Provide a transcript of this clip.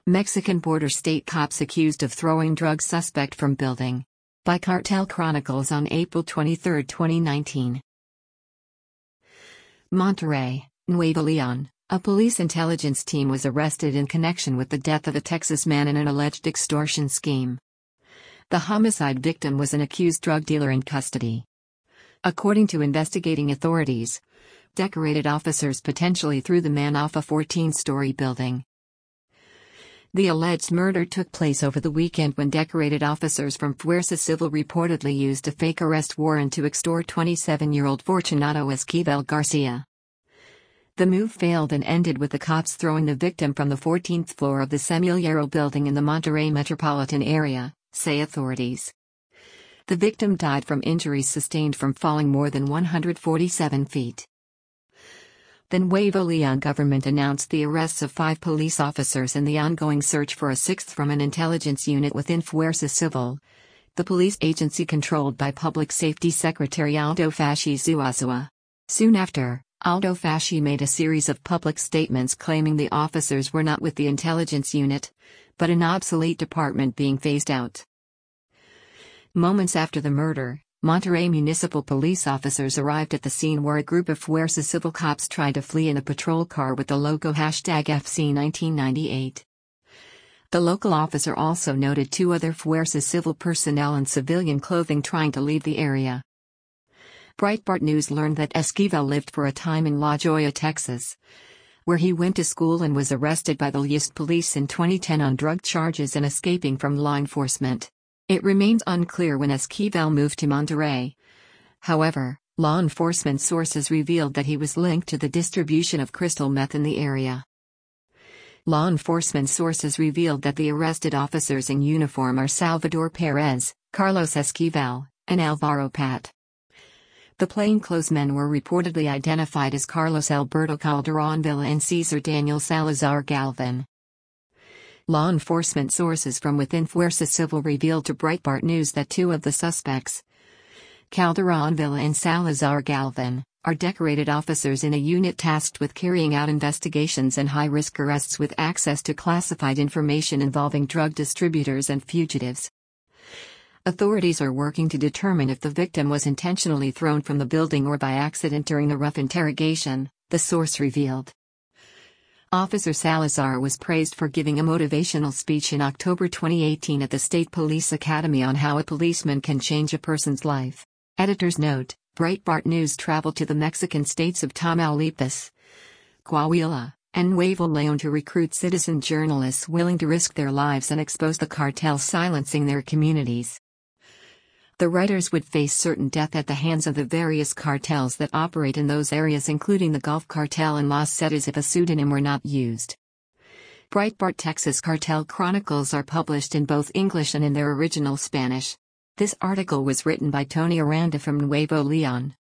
Mexican border state cops accused of throwing drug suspect from building. By Cartel Chronicles on April 23, 2019. Monterrey, Nuevo Leon. A police intelligence team was arrested in connection with the death of a Texas man in an alleged extortion scheme. The homicide victim was an accused drug dealer in custody. According to investigating authorities, decorated officers potentially threw the man off a 14-story building. The alleged murder took place over the weekend when decorated officers from Fuerza Civil reportedly used a fake arrest warrant to extort 27-year-old Fortunato Esquivel Garcia. The move failed and ended with the cops throwing the victim from the 14th floor of the Semillero building in the Monterrey metropolitan area, say authorities. The victim died from injuries sustained from falling more than 147 feet. The Nuevo Leon government announced the arrests of 5 police officers in the ongoing search for a 6th from an intelligence unit within Fuerza Civil, the police agency controlled by Public Safety Secretary Aldo Fasci Zuazua. Soon after, Aldo Fasci made a series of public statements claiming the officers were not with the intelligence unit, but an obsolete department being phased out. Moments after the murder, Monterrey municipal police officers arrived at the scene where a group of Fuerza Civil cops tried to flee in a patrol car with the logo #FC1998. The local officer also noted 2 other Fuerza Civil personnel in civilian clothing trying to leave the area. Breitbart News learned that Esquivel lived for a time in La Joya, Texas, where he went to school and was arrested by the List police in 2010 on drug charges and escaping from law enforcement. It remains unclear when Esquivel moved to Monterrey. However, law enforcement sources revealed that he was linked to the distribution of crystal meth in the area. Law enforcement sources revealed that the arrested officers in uniform are Salvador Perez, Carlos Esquivel, and Alvaro Pat. The plainclothesmen were reportedly identified as Carlos Alberto Calderon Villa and Cesar Daniel Salazar Galvan. Law enforcement sources from within Fuerza Civil revealed to Breitbart News that 2 of the suspects, Calderon Villa and Salazar Galvan, are decorated officers in a unit tasked with carrying out investigations and high-risk arrests with access to classified information involving drug distributors and fugitives. Authorities are working to determine if the victim was intentionally thrown from the building or by accident during the rough interrogation, the source revealed. Officer Salazar was praised for giving a motivational speech in October 2018 at the State Police Academy on how a policeman can change a person's life. Editor's note: Breitbart News traveled to the Mexican states of Tamaulipas, Coahuila, and Nuevo León to recruit citizen journalists willing to risk their lives and expose the cartels silencing their communities. The writers would face certain death at the hands of the various cartels that operate in those areas, including the Gulf Cartel and Los Zetas, if a pseudonym were not used. Breitbart Texas Cartel Chronicles are published in both English and in their original Spanish. This article was written by Tony Aranda from Nuevo León.